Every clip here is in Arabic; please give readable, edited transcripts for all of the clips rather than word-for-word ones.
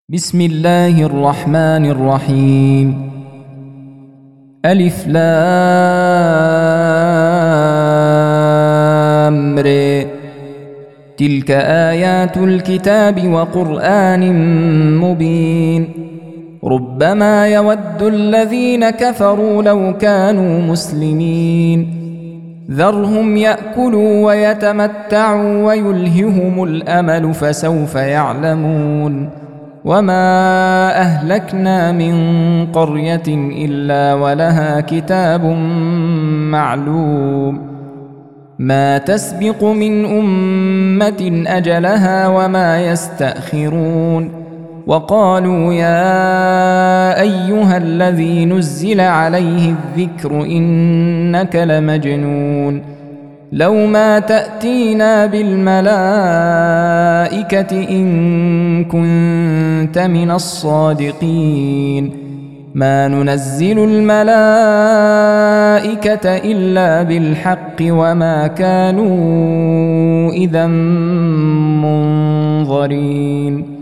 بسم الله الرحمن الرحيم. ألف لام ر. تلك آيات الكتاب وقرآن مبين. ربما يود الذين كفروا لو كانوا مسلمين. ذرهم يأكلوا ويتمتعوا ويلههم الأمل فسوف يعلمون. وما أهلكنا من قرية إلا ولها كتاب معلوم ما تسبق من أمة أجلها وما يستأخرون. وقالوا يا أيها الذي نزل عليه الذكر إنك لمجنون لو ما تأتينا بالملائكة إن كنت من الصادقين. ما ننزل الملائكة إلا بالحق وما كانوا إذا منظرين.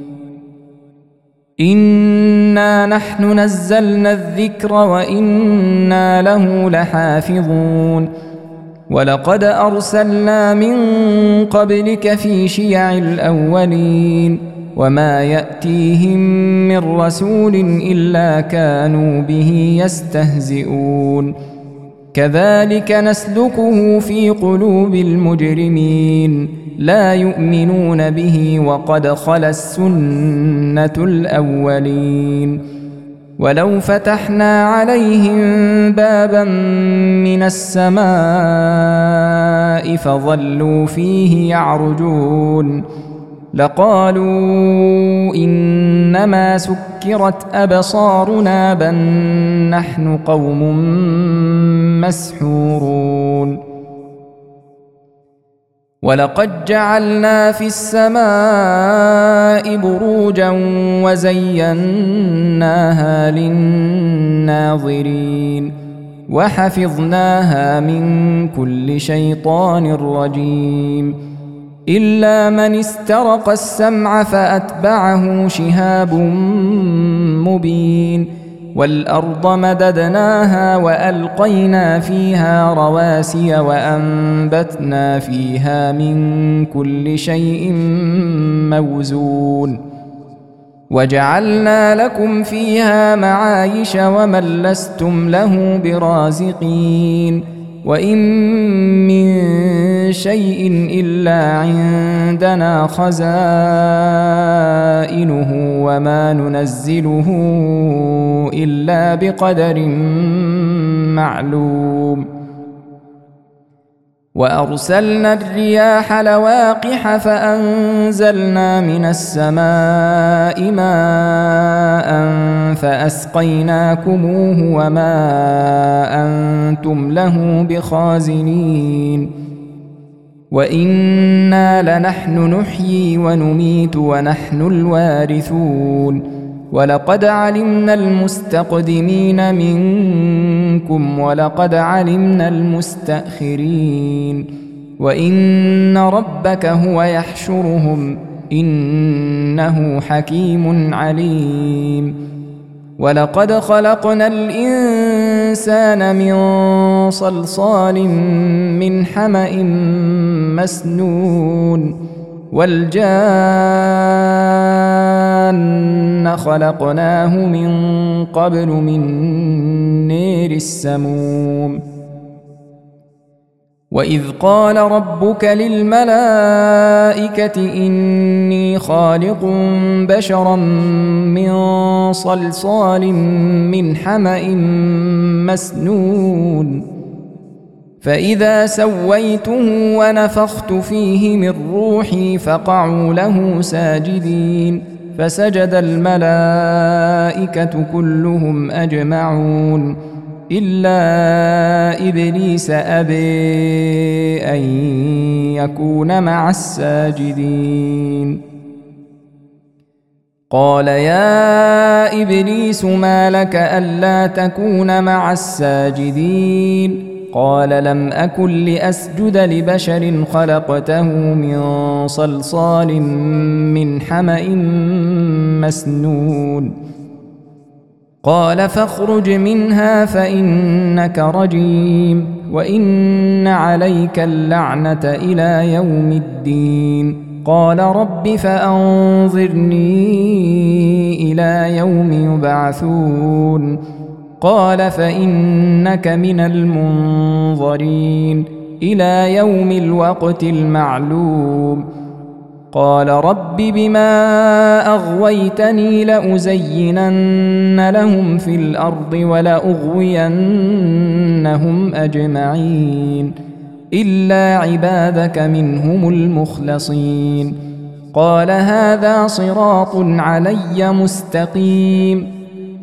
إنا نحن نزلنا الذكر وإنا له لحافظون. ولقد أرسلنا من قبلك في شيع الأولين وما يأتيهم من رسول إلا كانوا به يستهزئون. كذلك نسلكه في قلوب المجرمين لا يؤمنون به وقد خلت السنة الأولين. ولو فتحنا عليهم بابا من السماء فظلوا فيه يعرجون لقالوا إنما سكرت أبصارنا بل نحن قوم مسحورون. ولقد جعلنا في السماء بروجا وزيناها للناظرين وحفظناها من كل شيطان رجيم إلا من استرق السمع فأتبعه شهاب مبين. والأرض مددناها وألقينا فيها رواسي وأنبتنا فيها من كل شيء موزون وجعلنا لكم فيها معايش ومن لستم له برازقين. وإن من شيء إلا عندنا خزائنه وما ننزله إلا بقدر معلوم. وأرسلنا الرياح لواقح فأنزلنا من السماء ماء فأسقيناكموه وما أنتم له بخازنين. وإنا لنحن نحيي ونميت ونحن الوارثون. ولقد علمنا المستقدمين منكم ولقد علمنا المستأخرين. وإن ربك هو يحشرهم إنه حكيم عليم. ولقد خلقنا الإنسان من صلصال من حمأ مسنون والجان خلقناه من قبل من نير السموم. وإذ قال ربك للملائكة إني خالق بشرا من صلصال من حمأ مسنون فإذا سويته ونفخت فيه من روحي فقعوا له ساجدين فسجد الملائكة كلهم أجمعون إلا إبليس أبى أن يكون مع الساجدين. قال يا إبليس ما لك ألا تكون مع الساجدين قال لم أكن لأسجد لبشر خلقته من صلصال من حمأ مسنون قال فاخرج منها فإنك رجيم وإن عليك اللعنة إلى يوم الدين قال رب فأنظرني إلى يوم يبعثون قال فإنك من المنظرين إلى يوم الوقت المعلوم قال رب بما أغويتني لأزينن لهم في الأرض ولأغوينهم أجمعين إلا عبادك منهم المخلصين قال هذا صراط علي مستقيم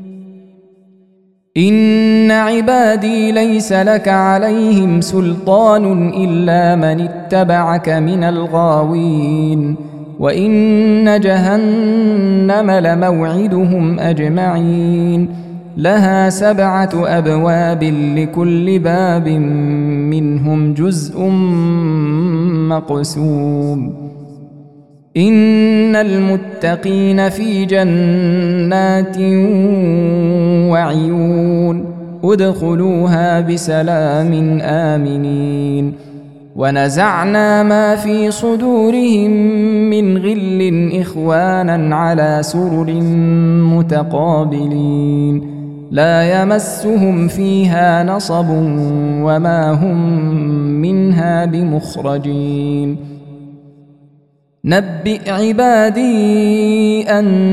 إن عبادي ليس لك عليهم سلطان إلا من اتبعك من الغاوين وإن جهنم لموعدهم أجمعين لها 7 أبواب لكل باب منهم جزء مقسوم إن المتقين في جنات وعيون ادخلوها بسلام آمنين ونزعنا ما في صدورهم من غل إخوانا على سرر متقابلين لا يمسهم فيها نصب وما هم منها بمخرجين نبئ عبادي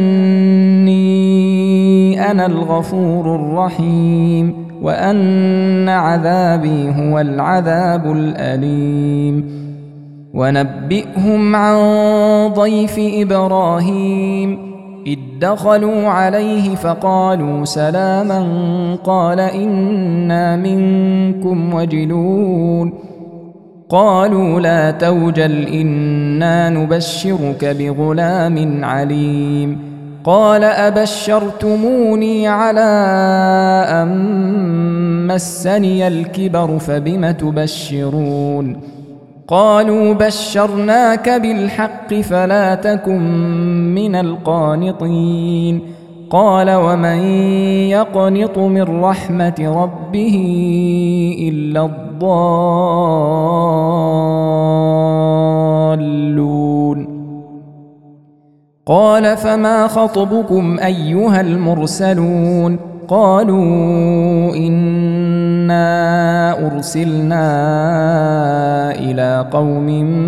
أني أنا الغفور الرحيم وأن عذابي هو العذاب الأليم ونبئهم عن ضيف إبراهيم إذ دخلوا عليه فقالوا سلاما قال إنا منكم وجلون قالوا لا توجل إنا نبشرك بغلام عليم قال أبشرتموني على أن مسني الكبر فبم تبشرون قالوا بشرناك بالحق فلا تكن من القانطين قال ومن يقنط من رحمة ربه إلا الضالون قال فما خطبكم أيها المرسلون قالوا إنا أرسلنا إلى قوم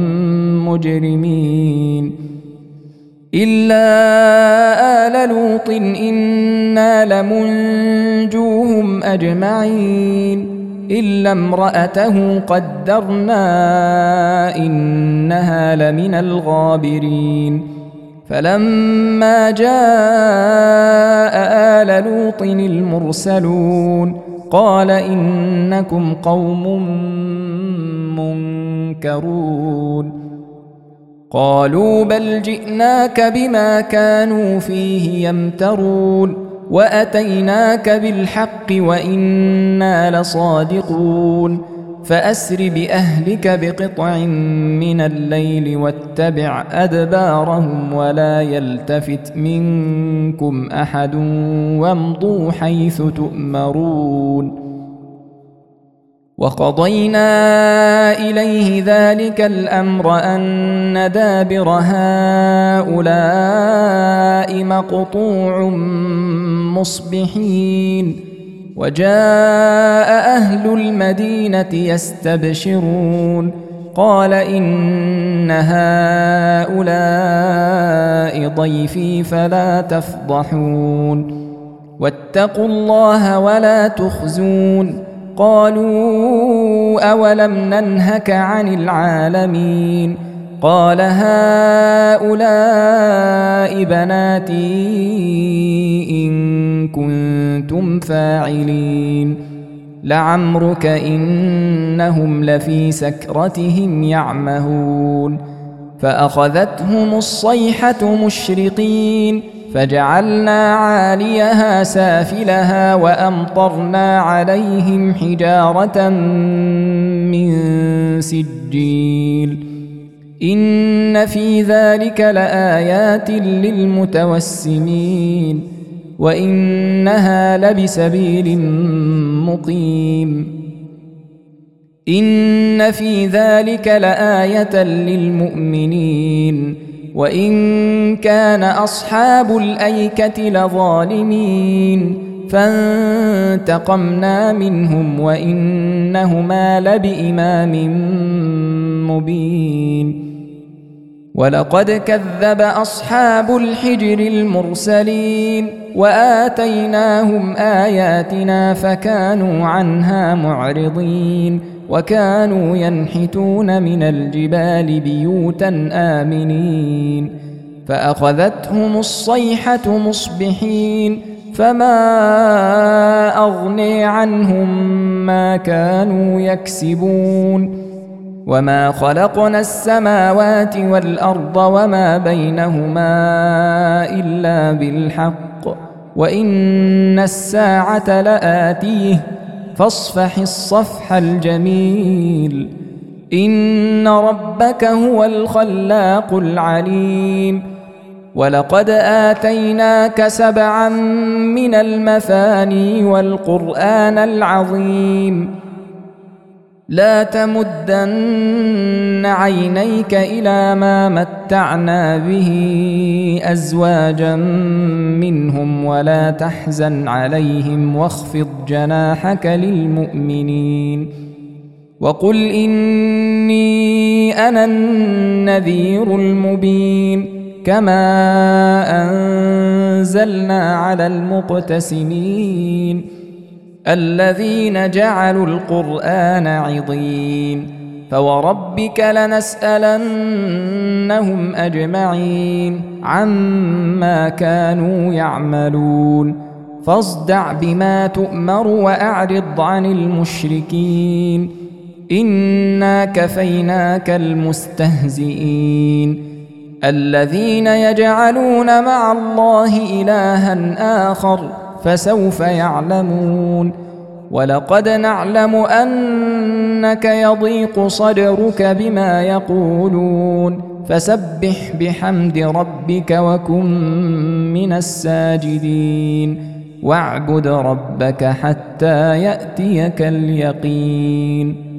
مجرمين إلا آل لوط إنا لمنجوهم أجمعين إلا امرأته قدرنا إنها لمن الغابرين فلما جاء آل لوط المرسلون قال إنكم قوم منكرون قالوا بل جئناك بما كانوا فيه يمترون وأتيناك بالحق وإنا لصادقون فأسر بأهلك بقطع من الليل واتبع أدبارهم ولا يلتفت منكم أحد وامضوا حيث تؤمرون وقضينا إليه ذلك الأمر أن دابر هؤلاء مقطوع مصبحين وجاء أهل المدينة يستبشرون قال إن هؤلاء ضيفي فلا تفضحون واتقوا الله ولا تخزون قالوا أولم ننهك عن العالمين قال هؤلاء بناتي إن كنتم فاعلين لعمرك إنهم لفي سكرتهم يعمهون فأخذتهم الصيحة مشرقين فجعلنا عاليها سافلها وأمطرنا عليهم حجارة من سجيل إن في ذلك لآيات للمتوسمين وإنها لبسبيل مقيم إن في ذلك لآية للمؤمنين وإن كان أصحاب الأيكة لظالمين فانتقمنا منهم وإنهما لبإمام مبين ولقد كذب أصحاب الحجر المرسلين وآتيناهم آياتنا فكانوا عنها معرضين وكانوا ينحتون من الجبال بيوتا آمنين فأخذتهم الصيحة مصبحين فما أغني عنهم ما كانوا يكسبون وما خلقنا السماوات والأرض وما بينهما إلا بالحق وإن الساعة لآتيه فاصفح الصفح الجميل إن ربك هو الخلاق العليم ولقد آتيناك 7 من المثاني والقرآن العظيم لا تمدن عينيك إلى ما متعنا به أزواجا منهم ولا تحزن عليهم واخفض جناحك للمؤمنين وقل إني أنا النذير المبين كما أنزلنا على المقتسمين الذين جعلوا القرآن عضين فوربك لنسألنهم أجمعين عما كانوا يعملون فاصدع بما تؤمر وأعرض عن المشركين إنا كفيناك المستهزئين الذين يجعلون مع الله إلها آخر فسوف يعلمون ولقد نعلم أنك يضيق صدرك بما يقولون فسبح بحمد ربك وكن من الساجدين واعبد ربك حتى يأتيك اليقين